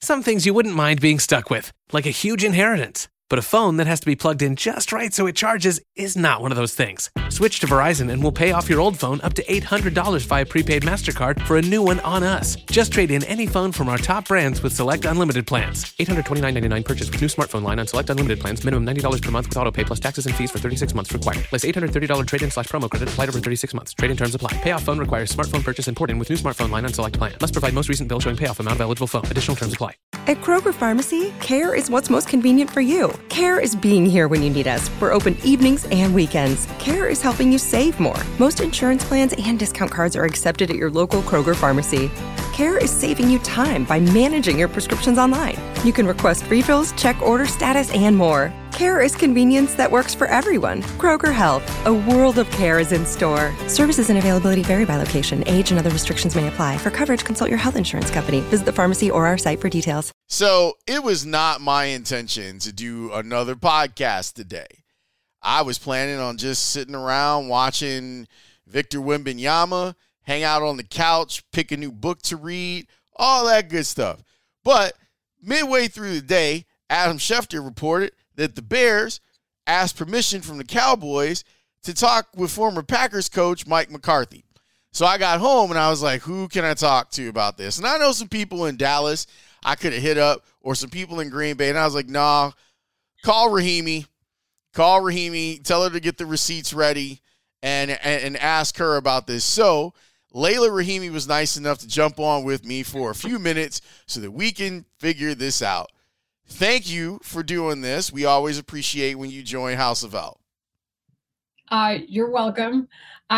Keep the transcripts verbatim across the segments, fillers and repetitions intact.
Some things you wouldn't mind being stuck with, like a huge inheritance. But a phone that has to be plugged in just right so it charges is not one of those things. Switch to Verizon and we'll pay off your old phone up to eight hundred dollars via prepaid MasterCard for a new one on us. Just trade in any phone from our top brands with select unlimited plans. eight hundred twenty-nine dollars and ninety-nine cents purchase with new smartphone line on select unlimited plans. Minimum ninety dollars per month with auto pay plus taxes and fees for thirty-six months required. Place eight hundred thirty dollars trade-in slash promo credit applied over thirty-six months. Trade-in terms apply. Payoff phone requires smartphone purchase and port-in with new smartphone line on select plan. Must provide most recent bill showing payoff amount of eligible phone. Additional terms apply. At Kroger Pharmacy, care is what's most convenient for you. Care is being here when you need us. We're open evenings and weekends. Care is helping you save more. Most insurance plans and discount cards are accepted at your local Kroger Pharmacy. Care is saving you time by managing your prescriptions online. You can request refills, check order status, and more. Care is convenience that works for everyone. Kroger Health, a world of care is in store. Services and availability vary by location. Age and other restrictions may apply. For coverage, consult your health insurance company. Visit the pharmacy or our site for details. So it was not my intention to do another podcast today. I was planning on just sitting around watching Victor Wembanyama, hang out on the couch, pick a new book to read, all that good stuff. But midway through the day, Adam Schefter reported that the Bears asked permission from the Cowboys to talk with former Packers coach Mike McCarthy. So I got home and I was like, who can I talk to about this? And I know some people in Dallas I could have hit up, or some people in Green Bay. And I was like, nah, call Rahimi. Call Rahimi. Tell her to get the receipts ready and, and, and ask her about this. So Layla Rahimi was nice enough to jump on with me for a few minutes so that we can figure this out. Thank you for doing this. We always appreciate when you join House of L. Uh, you're welcome.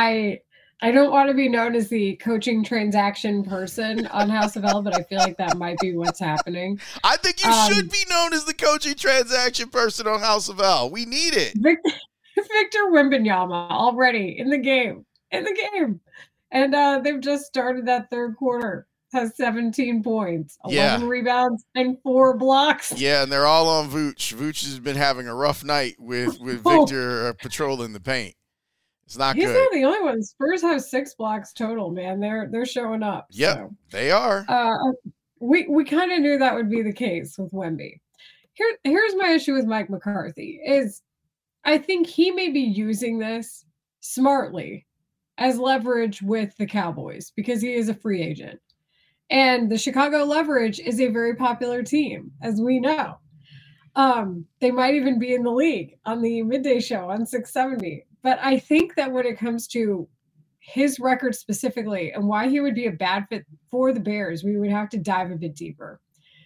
I I don't want to be known as the coaching transaction person on House of L, but I feel like that might be what's happening. I think you um, should be known as the coaching transaction person on House of L. We need it. Victor, Victor Wembanyama already in the game. In the game. And uh, they've just started that third quarter. Has seventeen points, eleven yeah. rebounds, and four blocks. Yeah, and they're all on Vooch. Vooch has been having a rough night with, with oh. Victor uh, patrolling the paint. It's not He's good. He's not the only one. Spurs have six blocks total, man. They're they're showing up. Yep, so. they are. Uh, we we kind of knew that would be the case with Wemby. Here, here's my issue with Mike McCarthy is I think he may be using this smartly as leverage with the Cowboys because he is a free agent. And the Chicago Leverage is a very popular team, as we know. Um, they might even be in the league on the midday show on six seventy. But I think that when it comes to his record specifically and why he would be a bad fit for the Bears, we would have to dive a bit deeper.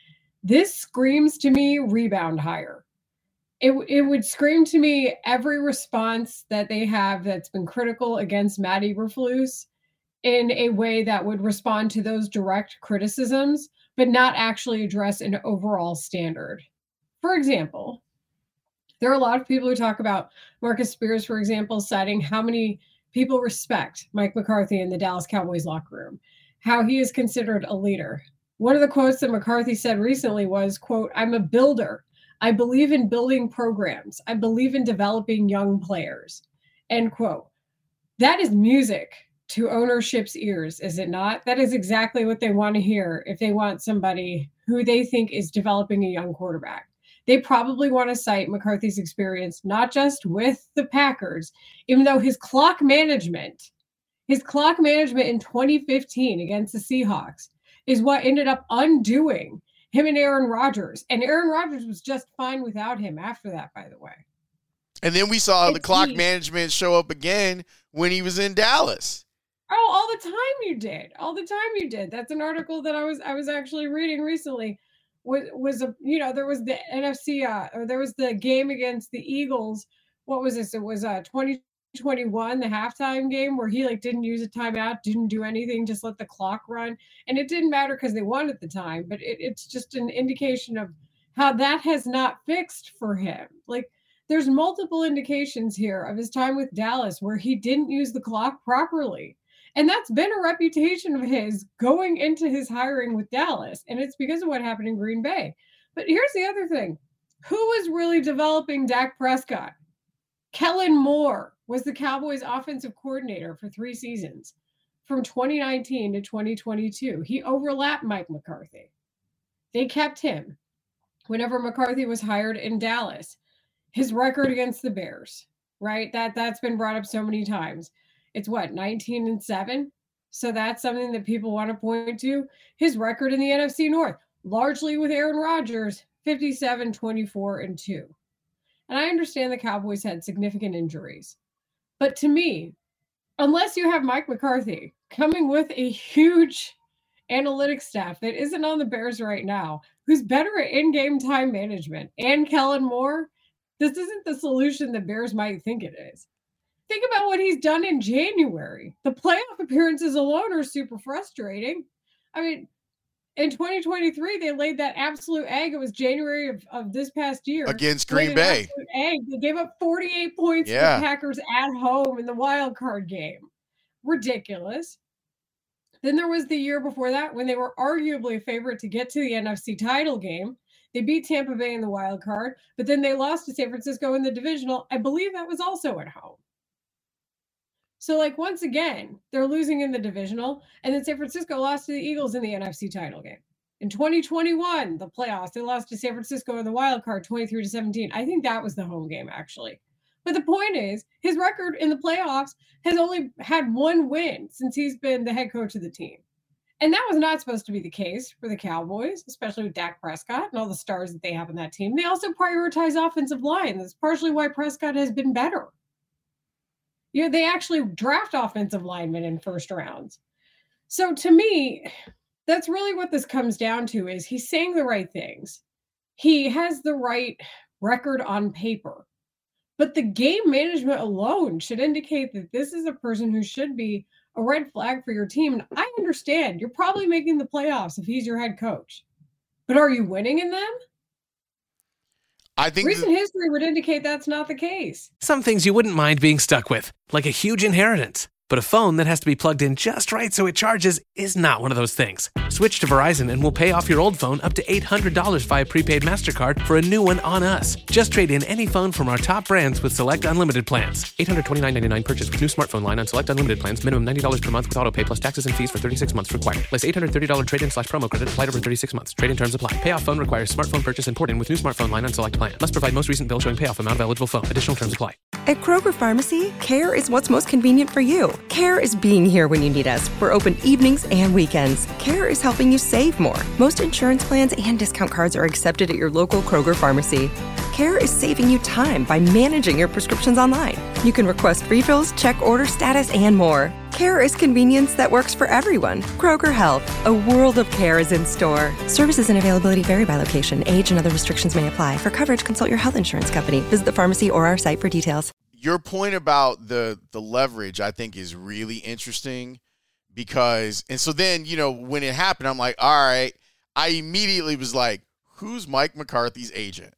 This screams to me rebound higher. It, it would scream to me every response that they have that's been critical against Matt Eberflus in a way that would respond to those direct criticisms, but not actually address an overall standard. For example, there are a lot of people who talk about Marcus Spears, for example, citing how many people respect Mike McCarthy in the Dallas Cowboys locker room, how he is considered a leader. One of the quotes that McCarthy said recently was, quote, "I'm a builder. I believe in building programs. I believe in developing young players," end quote. That is music to ownership's ears, is it not? That is exactly what they want to hear if they want somebody who they think is developing a young quarterback. They probably want to cite McCarthy's experience, not just with the Packers, even though his clock management, his clock management in twenty fifteen against the Seahawks is what ended up undoing him and Aaron Rodgers. And Aaron Rodgers was just fine without him after that, by the way. And then we saw it's the clock he, management show up again when he was in Dallas. Oh, all the time you did. All the time you did. That's an article that I was I was actually reading recently. Was was a you know there was the N F C uh, or there was the game against the Eagles. What was this? It was uh twenty twenty-one, the halftime game where he like didn't use a timeout, didn't do anything, just let the clock run, and it didn't matter because they won at the time. But it, it's just an indication of how that has not fixed for him. Like there's multiple indications here of his time with Dallas where he didn't use the clock properly. And that's been a reputation of his going into his hiring with Dallas. And it's because of what happened in Green Bay. But here's the other thing. Who was really developing Dak Prescott? Kellen Moore was the Cowboys offensive coordinator for three seasons from twenty nineteen to twenty twenty-two. He overlapped Mike McCarthy. They kept him. Whenever McCarthy was hired in Dallas, his record against the Bears, right? That that's been brought up so many times. It's what, nineteen and seven? So that's something that people want to point to. His record in the N F C North, largely with Aaron Rodgers, fifty-seven, twenty-four, and two. And I understand the Cowboys had significant injuries. But to me, unless you have Mike McCarthy coming with a huge analytics staff that isn't on the Bears right now, who's better at in-game time management, and Kellen Moore, this isn't the solution the Bears might think it is. Think about what he's done in January. The playoff appearances alone are super frustrating. I mean, in twenty twenty-three, they laid that absolute egg. It was January of, of this past year. Against Green Bay. Egg. They gave up forty-eight points yeah. to the Packers at home in the wild card game. Ridiculous. Then there was the year before that when they were arguably a favorite to get to the N F C title game. They beat Tampa Bay in the wild card, but then they lost to San Francisco in the divisional. I believe that was also at home. So, like, once again, they're losing in the divisional, and then San Francisco lost to the Eagles in the N F C title game. In twenty twenty-one, the playoffs, they lost to San Francisco in the wild card, twenty-three to seventeen. I think that was the home game, actually. But the point is, his record in the playoffs has only had one win since he's been the head coach of the team. And that was not supposed to be the case for the Cowboys, especially with Dak Prescott and all the stars that they have in that team. They also prioritize offensive line. That's partially why Prescott has been better. You know, they actually draft offensive linemen in first rounds. So to me, that's really what this comes down to is he's saying the right things. He has the right record on paper. But the game management alone should indicate that this is a person who should be a red flag for your team. And I understand you're probably making the playoffs if he's your head coach. But are you winning in them? I think recent th- history would indicate that's not the case. Some things you wouldn't mind being stuck with, like a huge inheritance. But a phone that has to be plugged in just right so it charges is not one of those things. Switch to Verizon and we'll pay off your old phone up to eight hundred dollars via prepaid MasterCard for a new one on us. Just trade in any phone from our top brands with select unlimited plans. eight hundred twenty-nine dollars and ninety-nine cents purchase with new smartphone line on select unlimited plans. Minimum ninety dollars per month with auto pay plus taxes and fees for thirty-six months required. Less eight hundred thirty dollars trade-in slash promo credit applied over thirty-six months. Trade-in terms apply. Payoff phone requires smartphone purchase and port-in with new smartphone line on select plan. Must provide most recent bill showing payoff amount of eligible phone. Additional terms apply. At Kroger Pharmacy, care is what's most convenient for you. Care is being here when you need us. We're open evenings and weekends. Care is helping you save more. Most insurance plans and discount cards are accepted at your local Kroger Pharmacy. Care is saving you time by managing your prescriptions online. You can request refills, check order status, and more. Care is convenience that works for everyone. Kroger Health, a world of care is in store. Services and availability vary by location. Age and other restrictions may apply. For coverage, consult your health insurance company. Visit the pharmacy or our site for details. Your point about the the leverage, I think, is really interesting because, and so then, you know, when it happened, I'm like, all right, I immediately was like, who's Mike McCarthy's agent?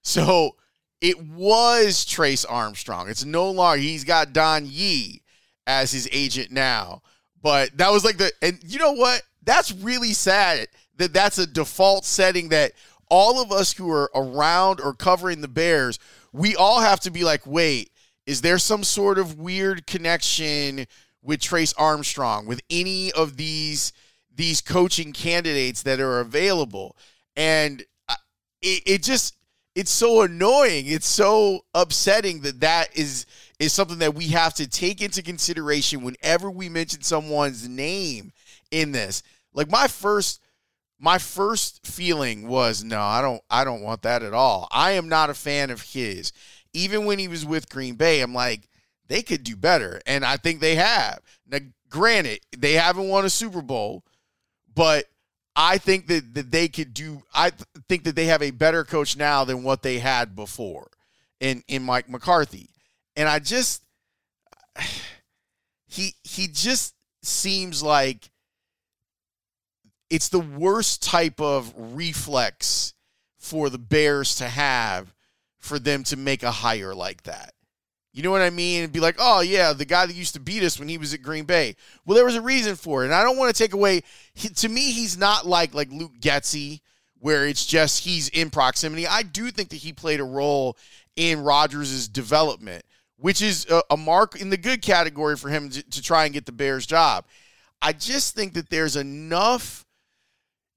So it was Trace Armstrong. It's no longer, he's got Don Yee as his agent now. But that was like the, and you know what? That's really sad that that's a default setting that all of us who are around or covering the Bears, we all have to be like, wait, is there some sort of weird connection with Trace Armstrong, with any of these these coaching candidates that are available? And it, it just, it's so annoying. It's so upsetting that that is, is something that we have to take into consideration whenever we mention someone's name in this. Like my first my first feeling was, no, I don't I don't want that at all. I am not a fan of his. Even when he was with Green Bay, I'm like, they could do better. And I think they have. Now, granted, they haven't won a Super Bowl, but I think that, that they could do, I th- think that they have a better coach now than what they had before in, in Mike McCarthy. And I just, he he just seems like it's the worst type of reflex for the Bears to have for them to make a hire like that. You know what I mean? And be like, oh, yeah, the guy that used to beat us when he was at Green Bay. Well, there was a reason for it. And I don't want to take away. He, to me, he's not like, like Luke Getsy, where it's just he's in proximity. I do think that he played a role in Rodgers' development, which is a, a mark in the good category for him to, to try and get the Bears job. I just think that there's enough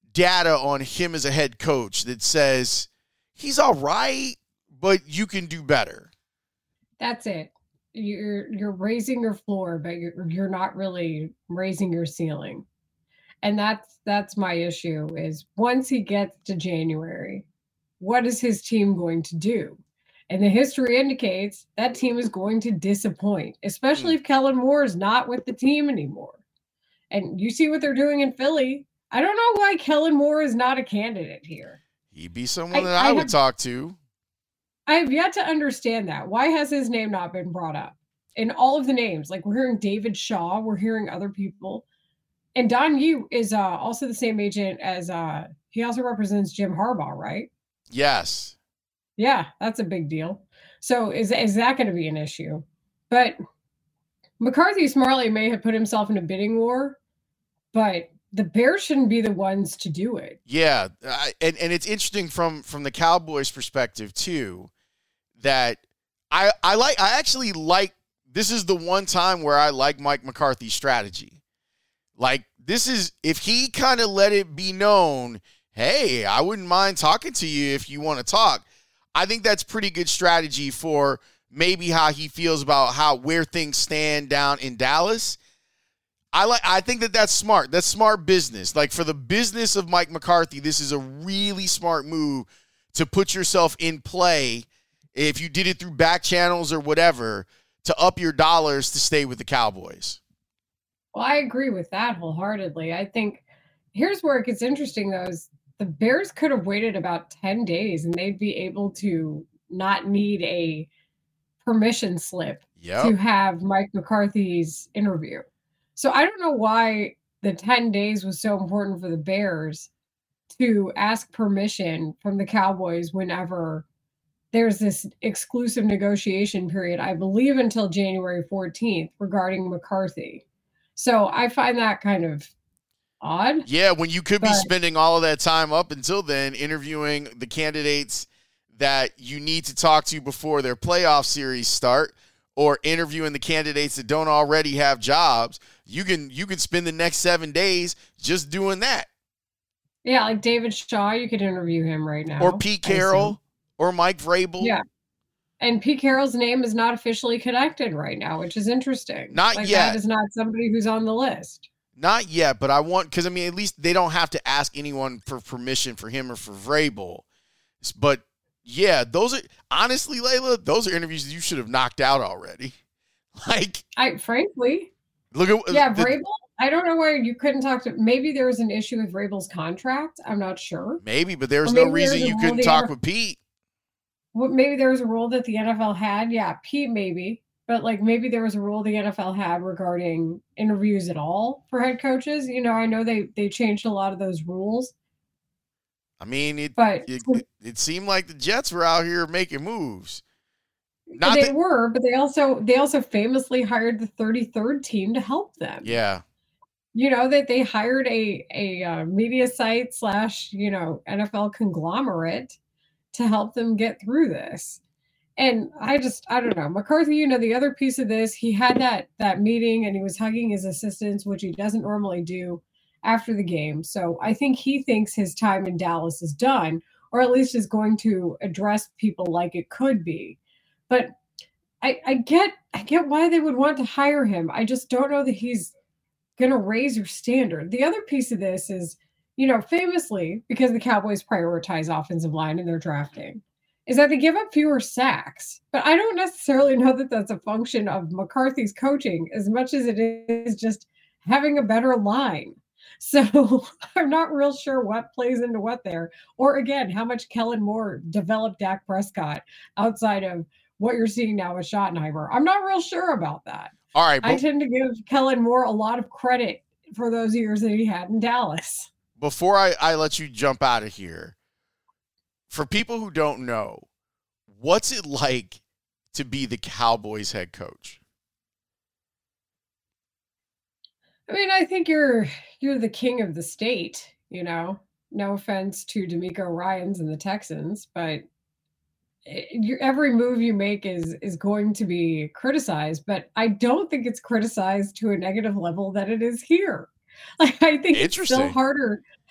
data on him as a head coach that says he's all right, but you can do better? That's it. You're you're raising your floor, but you're you're not really raising your ceiling. And that's that's my issue is once he gets to January, what is his team going to do? And the history indicates that team is going to disappoint, especially if Kellen Moore is not with the team anymore. And you see what they're doing in Philly. I don't know why Kellen Moore is not a candidate here. He'd be someone I- that I, I would have- talk to. I have yet to understand that. Why has his name not been brought up? In all of the names, like we're hearing David Shaw, we're hearing other people. And Don Yu is uh, also the same agent as, uh, he also represents Jim Harbaugh, right? Yes. Yeah, that's a big deal. So is, is that going to be an issue? But McCarthy smartly may have put himself in a bidding war, but the Bears shouldn't be the ones to do it. Yeah, I, and and it's interesting from from the Cowboys' perspective too, that I I like I actually like this is the one time where I like Mike McCarthy's strategy. Like this is if he kind of let it be known, hey, I wouldn't mind talking to you if you want to talk. I think that's pretty good strategy for maybe how he feels about how where things stand down in Dallas. I like. I think that that's smart. That's smart business. Like for the business of Mike McCarthy, this is a really smart move to put yourself in play. If you did it through back channels or whatever, to up your dollars to stay with the Cowboys. Well, I agree with that wholeheartedly. I think here's where it gets interesting, though, is the Bears could have waited about ten days and they'd be able to not need a permission slip Yep. to have Mike McCarthy's interview. So I don't know why the ten days was so important for the Bears to ask permission from the Cowboys whenever there's this exclusive negotiation period, I believe until January fourteenth regarding McCarthy. So I find that kind of odd. Yeah, when you could be But- spending all of that time up until then interviewing the candidates that you need to talk to before their playoff series start, or interviewing the candidates that don't already have jobs, you can you can spend the next seven days just doing that. Yeah, like David Shaw, you could interview him right now. Or Pete I assume. Carroll, or Mike Vrabel. Yeah. And Pete Carroll's name is not officially connected right now, which is interesting. Not like, yet. That is not somebody who's on the list. Not yet, but I want, because I mean, at least they don't have to ask anyone for permission for him or for Vrabel. But yeah, those are, honestly, Layla, those are interviews that you should have knocked out already. Like, I frankly, look at yeah, the- Vrabel. I don't know why you couldn't talk to. Maybe there was an issue with Vrabel's contract. I'm not sure. maybe, but there's Or no maybe reason there's a you rule couldn't the talk other- with Pete. Well, maybe there was a rule that the N F L had. Yeah, Pete, maybe. But like maybe there was a rule the N F L had regarding interviews at all for head coaches. You know, I know they they changed a lot of those rules, I mean, it but it, it, it seemed like the Jets were out here making moves. Not they that, were, but they also they also famously hired the thirty-third team to help them. yeah. You know that they hired a a uh, media site slash you know N F L conglomerate to help them get through this. And I just I don't know McCarthy. You know the other piece of this, he had that that meeting and he was hugging his assistants, which he doesn't normally do after the game. So I think he thinks his time in Dallas is done, or at least is going to address people like it could be. But I, I get I get why they would want to hire him. I just don't know that he's going to raise your standard. The other piece of this is, you know, famously, because the Cowboys prioritize offensive line in their drafting, is that they give up fewer sacks. But I don't necessarily know that that's a function of McCarthy's coaching as much as it is just having a better line. So I'm not real sure what plays into what there. Or again, how much Kellen Moore developed Dak Prescott outside of what you're seeing now with Schottenheimer. I'm not real sure about that. All right. I But tend to give Kellen Moore a lot of credit for those years that he had in Dallas. before I, I let you jump out of here, for people who don't know, what's it like to be the Cowboys head coach? I mean, I think you're you're the king of the state, you know. No offense to D'Amico Ryans and the Texans, but it, you, every move you make is is going to be criticized. But I don't think it's criticized to a negative level that it is here. Like I think it's still Interesting. harder.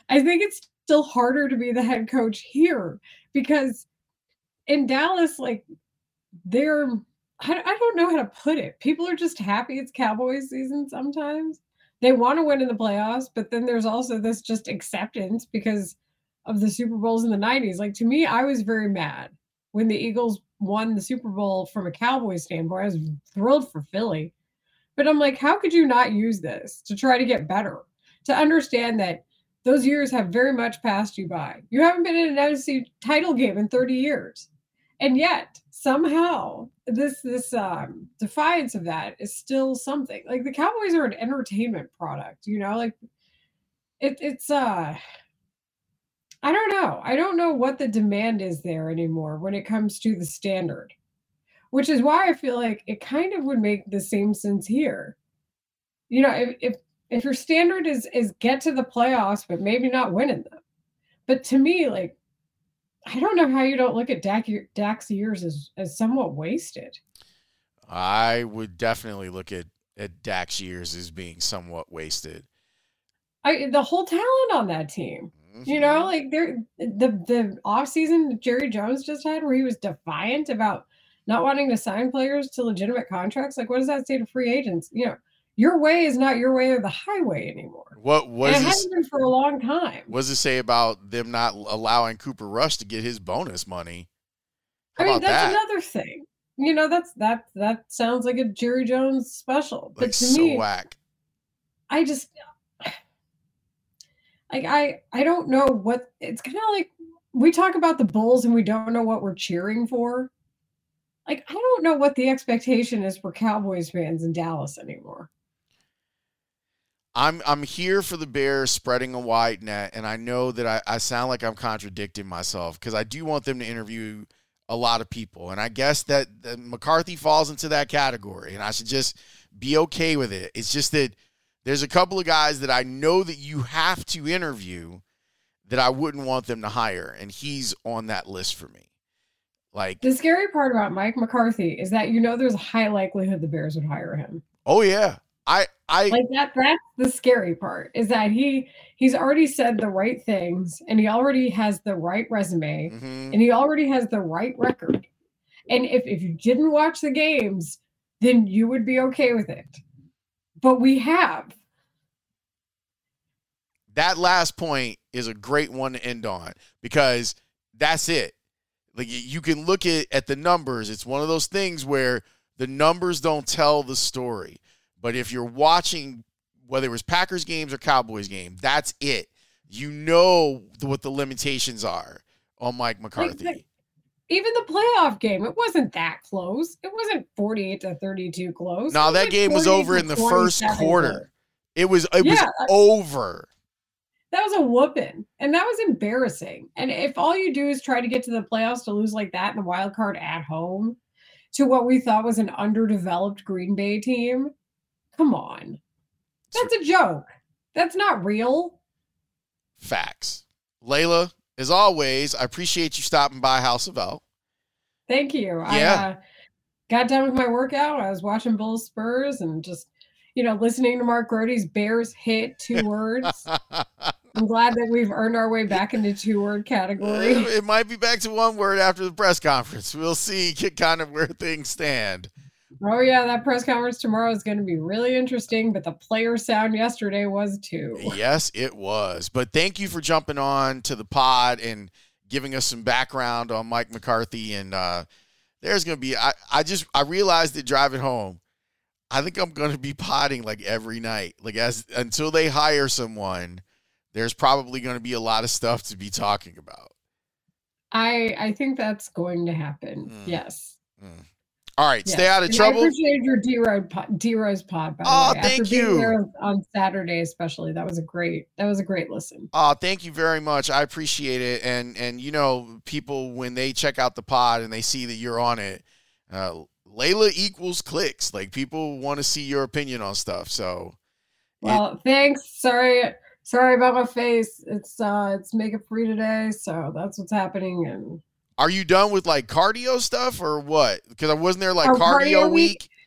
I think it's still harder to be the head coach here because in Dallas, like they're, I, I don't know how to put it. People are just happy it's Cowboys season sometimes. They want to win in the playoffs, but then there's also this just acceptance because of the Super Bowls in the nineties. Like to me, I was very mad when the Eagles won the Super Bowl from a Cowboys standpoint. I was thrilled for Philly. But I'm like, how could you not use this to try to get better? To understand that those years have very much passed you by. You haven't been in an N F C title game in thirty years. And yet, somehow, this this um, defiance of that is still something. Like the Cowboys are an entertainment product, you know? Like it, it's uh I don't know. I don't know what the demand is there anymore when it comes to the standard, which is why I feel like it kind of would make the same sense here. You know, if if, if your standard is is get to the playoffs, but maybe not winning them. But to me, like, I don't know how you don't look at Dak, Dak's years as, as somewhat wasted. I would definitely look at, at Dak's years as being somewhat wasted. I the whole talent on that team. You know, like there the the offseason Jerry Jones just had where he was defiant about not wanting to sign players to legitimate contracts. Like, what does that say to free agents? You know, your way is not your way or the highway anymore. What was it hasn't been for a long time. What does it say about them not allowing Cooper Rush to get his bonus money? How I mean, that's that? another thing. You know, that's that that sounds like a Jerry Jones special. But like to so me, whack. I just Like, I, I don't know what, it's kind of like, we talk about the Bulls and we don't know what we're cheering for. Like, I don't know what the expectation is for Cowboys fans in Dallas anymore. I'm I'm here for the Bears spreading a wide net, and I know that I, I sound like I'm contradicting myself because I do want them to interview a lot of people, and I guess that, that McCarthy falls into that category, and I should just be okay with it. It's just that there's a couple of guys that I know that you have to interview that I wouldn't want them to hire, and he's on that list for me. Like the scary part about Mike McCarthy is that you know there's a high likelihood the Bears would hire him. Oh yeah, I I like that. That's the scary part is that he he's already said the right things, and he already has the right resume, mm-hmm. and he already has the right record. And if if you didn't watch the games, then you would be okay with it. But we have. That last point is a great one to end on because that's it. Like you can look at, at the numbers. It's one of those things where the numbers don't tell the story. But if you're watching, whether it was Packers games or Cowboys game, that's it. You know what the limitations are on Mike McCarthy. Like, even the playoff game, it wasn't that close. It wasn't forty-eight to thirty-two close. No, that like game was over in the first quarter. It was it yeah, was over. That was a whooping, and that was embarrassing. And if all you do is try to get to the playoffs to lose like that in the wild card at home to what we thought was an underdeveloped Green Bay team, come on. That's a joke. That's not real. Facts. Layla, as always, I appreciate you stopping by House of L. Thank you. Yeah. I uh, got done with my workout. I was watching Bulls Spurs and just, you know, listening to Mark Grote's Bears hit two words. I'm glad that we've earned our way back into two-word category. It might be back to one word after the press conference. We'll see kind of where things stand. Oh, yeah, that press conference tomorrow is going to be really interesting, but the player sound yesterday was too. Yes, it was. But thank you for jumping on to the pod and giving us some background on Mike McCarthy. And uh, there's going to be, I, I just, I realized that driving home, I think I'm going to be podding like every night. Like as until they hire someone, there's probably going to be a lot of stuff to be talking about. I I think that's going to happen. Mm. Yes. Mm. All right, yes. Stay out of and trouble. I appreciate your D-Rose pod, D-Rose pod, by oh, the way. thank After you. Being there on Saturday, especially, that was a great. That was a great listen. Oh, thank you very much. I appreciate it. And and you know, people when they check out the pod and they see that you're on it, uh, Layla equals clicks. Like people want to see your opinion on stuff. So, well, it, thanks. Sorry, sorry about my face. It's uh, it's makeup free today, so that's what's happening. And. Are you done with like cardio stuff or what? Because I wasn't there like Our cardio, cardio week.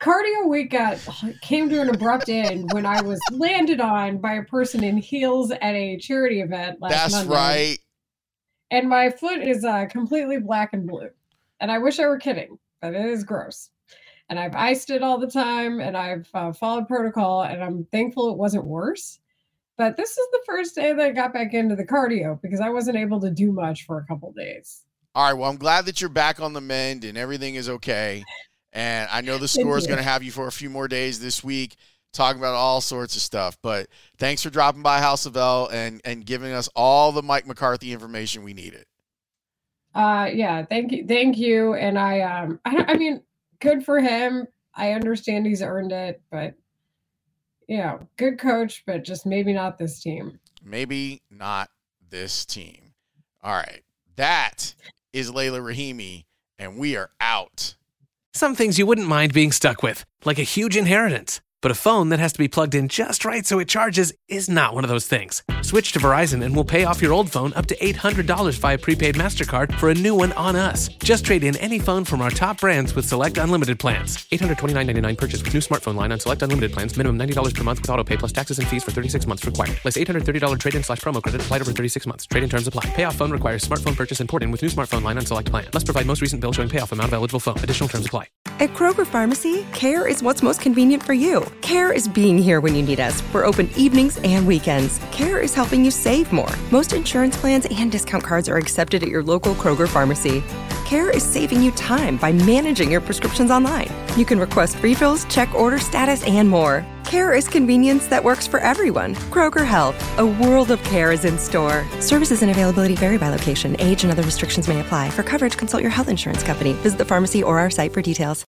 cardio week got came to an abrupt end when I was landed on by a person in heels at a charity event last That's Monday. right. And my foot is uh, completely black and blue. And I wish I were kidding, but it is gross. And I've iced it all the time, and I've uh, followed protocol, and I'm thankful it wasn't worse. But this is the first day that I got back into the cardio because I wasn't able to do much for a couple days. All right. Well, I'm glad that you're back on the mend and everything is okay. And I know the score is going to have you for a few more days this week, talking about all sorts of stuff. But thanks for dropping by House of L and, and giving us all the Mike McCarthy information we needed. Uh, yeah, thank you. Thank you. And I, um, I, I mean, good for him. I understand he's earned it, but you know, good coach, but just maybe not this team. Maybe not this team. All right. That is Layla Rahimi, and we are out. Some things you wouldn't mind being stuck with, like a huge inheritance. But a phone that has to be plugged in just right so it charges is not one of those things. Switch to Verizon and we'll pay off your old phone up to eight hundred dollars via prepaid MasterCard for a new one on us. Just trade in any phone from our top brands with select unlimited plans. eight hundred twenty-nine dollars and ninety-nine cents purchase with new smartphone line on select unlimited plans. Minimum ninety dollars per month with auto pay plus taxes and fees for thirty-six months required. Less eight hundred thirty dollars trade-in slash promo credit applied over thirty-six months. Trade-in terms apply. Payoff phone requires smartphone purchase and port in with new smartphone line on select plan. Must provide most recent bill showing payoff amount of eligible phone. Additional terms apply. At Kroger Pharmacy, care is what's most convenient for you. Care is being here when you need us. We're open evenings and weekends. Care is helping you save more. Most insurance plans and discount cards are accepted at your local Kroger Pharmacy. Care is saving you time by managing your prescriptions online. You can request refills, check order status, and more. Care is convenience that works for everyone. Kroger Health, a world of care is in store. Services and availability vary by location. Age and other restrictions may apply. For coverage, consult your health insurance company. Visit the pharmacy or our site for details.